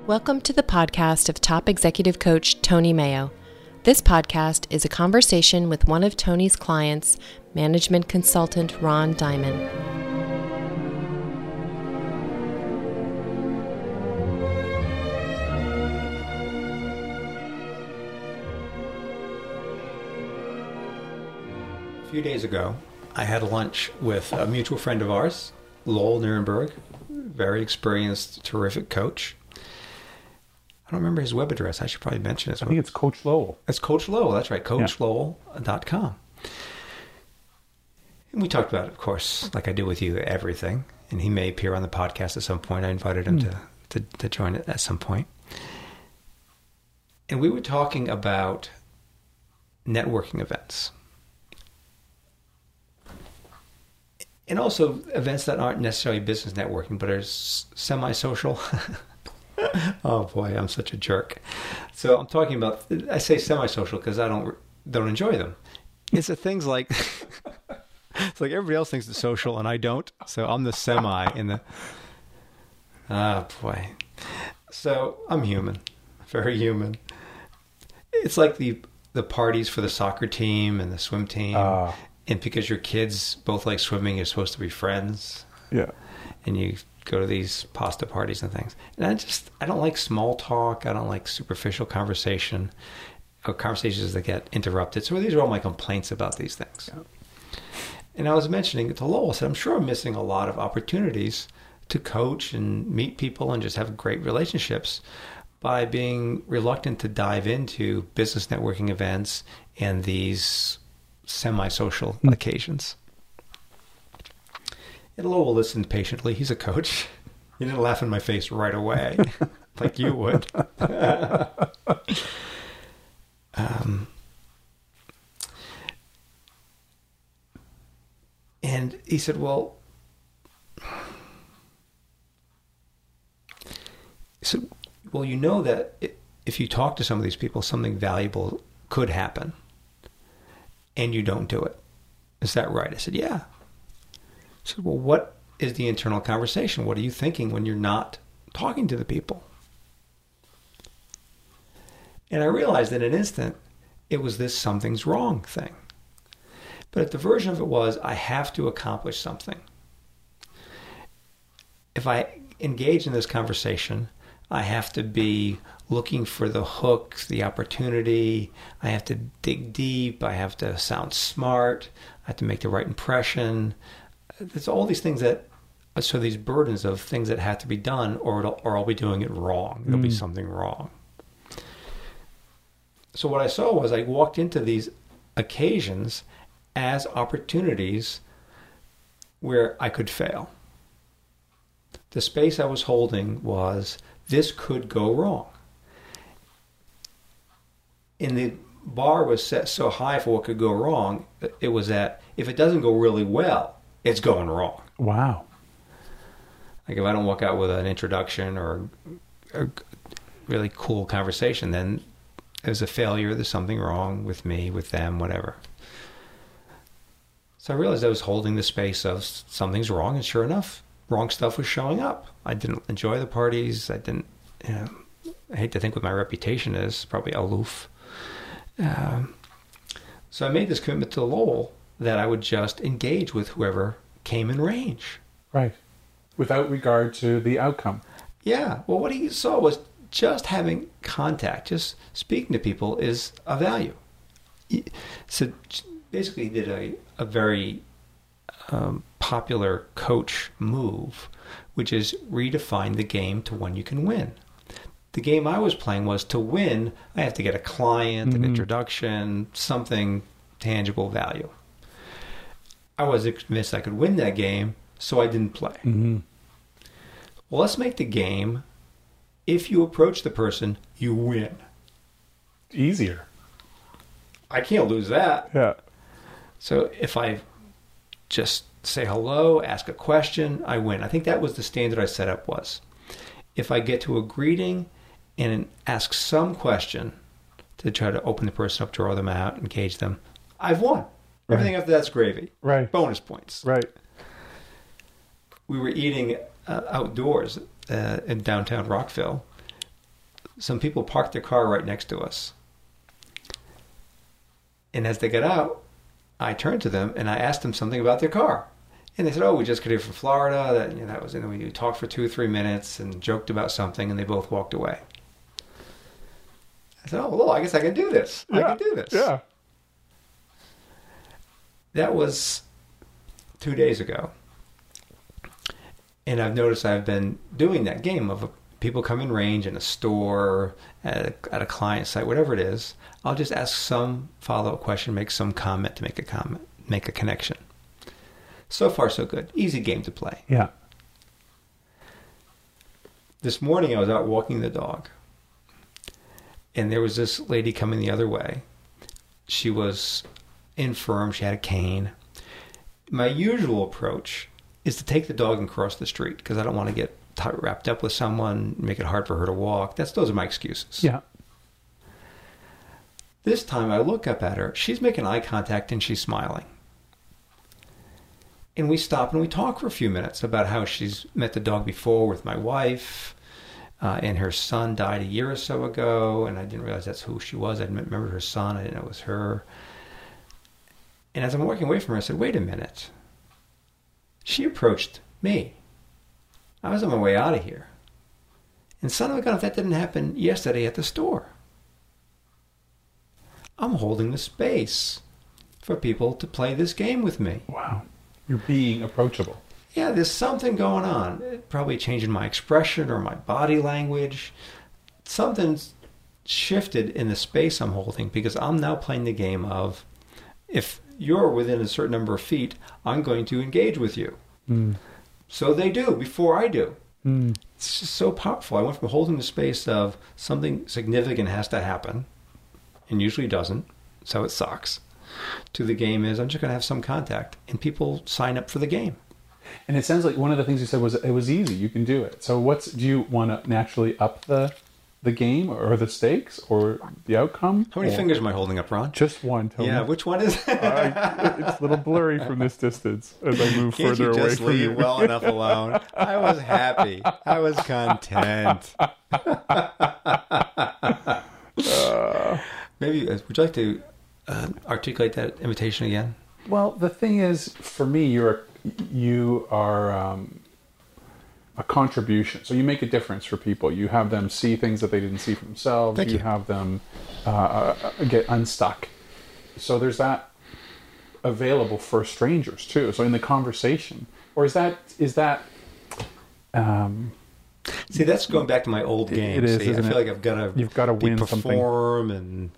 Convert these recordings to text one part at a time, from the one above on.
Welcome to the podcast of top executive coach Tony Mayo. This podcast is a conversation with one of Tony's clients, management consultant Ron Diamond. A few days ago, I had lunch with a mutual friend of ours, Lowell Nierenberg, very experienced, terrific coach. I don't remember his web address. I should probably mention it. I think it's Coach Lowell. It's Coach Lowell. That's right, coachlowell.com. And we talked about, of course, like I do with you, everything. And he may appear on the podcast at some point. I invited him to join it at some point. And we were talking about networking events. And also events that aren't necessarily business networking, but are semi-social. Oh boy, I'm such a jerk. So I'm talking about, I say semi-social because I don't enjoy them. It's the things like, it's like everybody else thinks it's social and I don't. So I'm the semi in the, boy. So I'm human, very human. It's like the parties for the soccer team and the swim team. And because your kids both like swimming, you're supposed to be friends. Yeah. And you go to these pasta parties and things. And I don't like small talk. I don't like superficial conversation or conversations that get interrupted. So these are all my complaints about these things. Yeah. And I was mentioning it to Lowell. I said, I'm sure I'm missing a lot of opportunities to coach and meet people and just have great relationships by being reluctant to dive into business networking events and these semi-social occasions. And Lowell listened patiently. He's a coach. He didn't laugh in my face right away, like you would. And he said, well, you know that if you talk to some of these people, something valuable could happen, and you don't do it. Is that right? I said, yeah. I said, well, what is the internal conversation? What are you thinking when you're not talking to the people? And I realized in an instant, it was this something's wrong thing. But the version of it was, I have to accomplish something. If I engage in this conversation, I have to be looking for the hook, the opportunity. I have to dig deep. I have to sound smart. I have to make the right impression. There's all these things so these burdens of things that have to be done, or I'll be doing it wrong. There'll be something wrong. So what I saw was I walked into these occasions as opportunities where I could fail. The space I was holding was, this could go wrong. And the bar was set so high for what could go wrong, it was that if it doesn't go really well, it's going wrong. Wow. Like if I don't walk out with an introduction or a really cool conversation, then there's a failure, there's something wrong with me, with them, whatever. So I realized I was holding the space of something's wrong, and sure enough, wrong stuff was showing up. I didn't enjoy the parties. I didn't, I hate to think what my reputation is, probably aloof. So I made this commitment to Lowell that I would just engage with whoever came in range. Right. Without regard to the outcome. Yeah. Well, what he saw was just having contact, just speaking to people is a value. So basically he did a very popular coach move, which is redefine the game to when you can win. The game I was playing was to win, I have to get a client, an introduction, something tangible value. I was convinced I could win that game, so I didn't play. Mm-hmm. Well, let's make the game, if you approach the person, you win. Easier. I can't lose that. Yeah. So if I just say hello, ask a question, I win. I think that was the standard I set up was. If I get to a greeting and ask some question to try to open the person up, draw them out, engage them, I've won. Right. Everything after that's gravy. Right. Bonus points. Right. We were eating outdoors in downtown Rockville, some people parked their car right next to us. And as they got out, I turned to them and I asked them something about their car. And they said, we just got here from Florida. That was, and we talked for 2 or 3 minutes and joked about something, and they both walked away. I said, well, I guess I can do this. I can do this. Yeah. That was 2 days ago. And I've noticed I've been doing that game of people come in range in a store, at a client site, whatever it is. I'll just ask some follow-up question, make some comment to make a connection. So far, so good. Easy game to play. Yeah. This morning, I was out walking the dog, and there was this lady coming the other way. She was infirm. She had a cane. My usual approach is to take the dog and cross the street because I don't want to get wrapped up with someone, make it hard for her to walk. Those are my excuses. Yeah. This time, I look up at her. She's making eye contact, and she's smiling. And we stop and we talk for a few minutes about how she's met the dog before with my wife, and her son died a year or so ago, and I didn't realize that's who she was. I remembered her son. I didn't know it was her. And as I'm walking away from her, I said, wait a minute. She approached me. I was on my way out of here. And son of a gun, if that didn't happen yesterday at the store. I'm holding the space for people to play this game with me. Wow. You're being approachable. Yeah, there's something going on. Probably changing my expression or my body language. Something's shifted in the space I'm holding because I'm now playing the game of, if you're within a certain number of feet, I'm going to engage with you. Mm. So they do before I do. Mm. It's just so powerful. I went from holding the space of something significant has to happen, and usually doesn't, so it sucks, to the game is I'm just going to have some contact, and people sign up for the game. And it sounds like one of the things you said was it was easy. You can do it. So do you want to naturally up the game or the stakes or the outcome? How many fingers am I holding up, Ron? Just one, Tony. Yeah, which one is it? It's a little blurry from this distance as I move further away from you. Can't you just leave well enough alone? I was happy. I was content. Maybe, would you like to articulate that invitation again? Well, the thing is, for me, you are a contribution. So you make a difference for people. You have them see things that they didn't see for themselves. Thank you. You have them get unstuck. So there's that available for strangers too. So in the conversation, or is that? See, that's going back to my old game. It is. See, I feel like you've got to win perform something.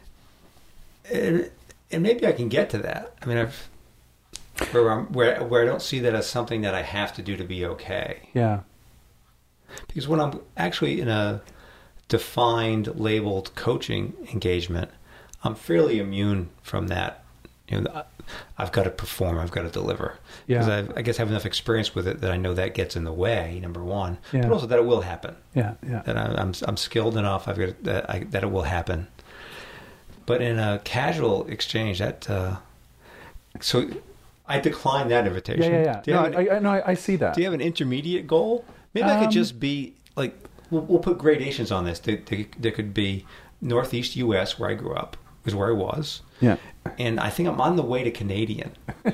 and maybe I can get to that. I mean, where I don't see that as something that I have to do to be okay. Yeah. Because when I'm actually in a defined, labeled coaching engagement, I'm fairly immune from that. I've got to perform. I've got to deliver. Yeah. Because I guess I have enough experience with it that I know that gets in the way. Number one, yeah. But also that it will happen. Yeah, yeah. That I'm skilled enough. That it will happen. But in a casual exchange, so I decline that invitation. Yeah. I see that. Do you have an intermediate goal? Maybe I could just be like, we'll put gradations on this. There could be Northeast U.S. where I grew up, is where I was. Yeah. And I think I'm on the way to Canadian.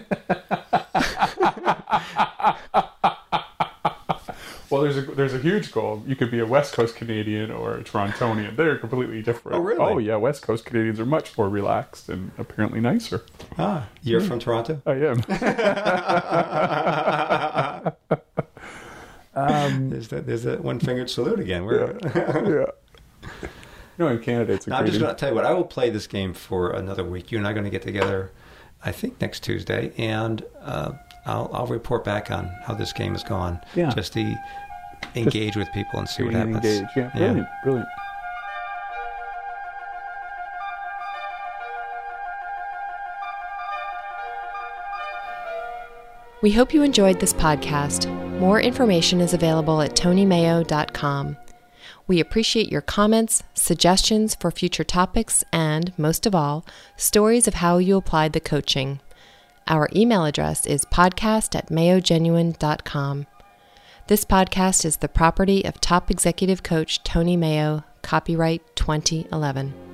Well, there's a huge goal. You could be a West Coast Canadian or a Torontonian. They're completely different. Oh, really? Oh, yeah. West Coast Canadians are much more relaxed and apparently nicer. Ah, you're from Toronto? I am. There's that one-fingered salute again. Yeah. No, in Canada, it's a I'm just going to tell you what. I will play this game for another week. You and I are going to get together, I think, next Tuesday, and I'll report back on how this game has gone. Yeah. Just to engage with people and see what happens. Engage. Yeah. Brilliant. We hope you enjoyed this podcast. More information is available at tonymayo.com. We appreciate your comments, suggestions for future topics, and, most of all, stories of how you applied the coaching. Our email address is podcast@mayogenuine.com. This podcast is the property of top executive coach Tony Mayo, Copyright 2011.